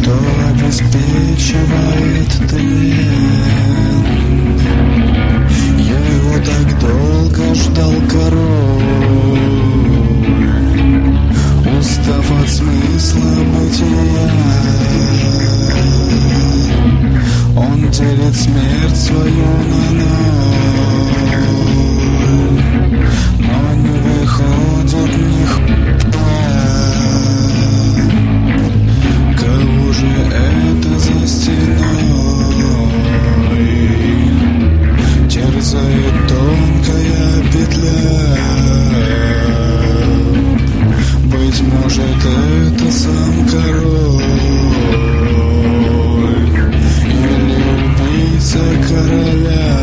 что обеспечивает тлен. Я его так долго ждал, король, устав от смысла бытия. Он делит смерть свою на ноль, но не выходит нихуя. Кого же это за стеной терзает тонкая петля? Быть может, это сам король или убийца короля.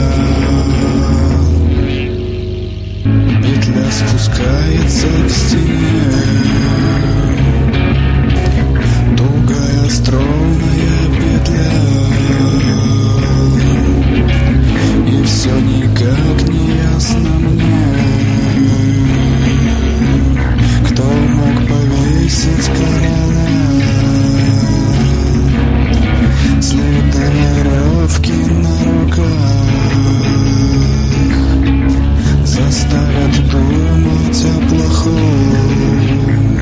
Петля спускается к стене, тугая стройная петля, и все никак не ясно мне, кто мог повесить короля. Следы веревки на руках заставят думать о плохом.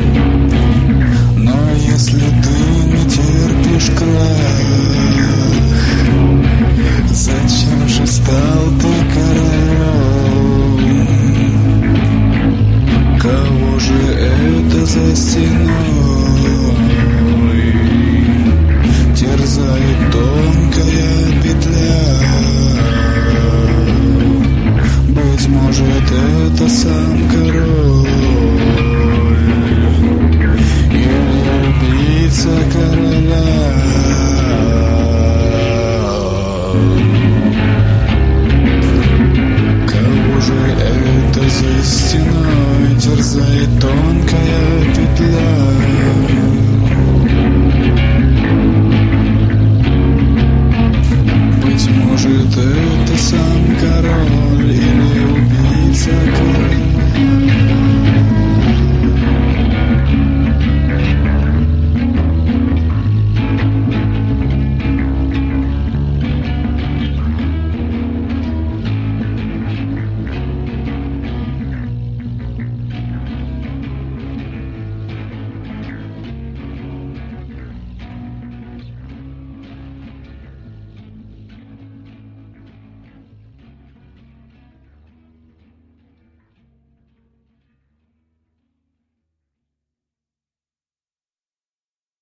Но если ты не терпишь крах, зачем же стал ты королем? Кого же это за стеной терзает тонкая петля? Быть может, это сам король или убийца короля.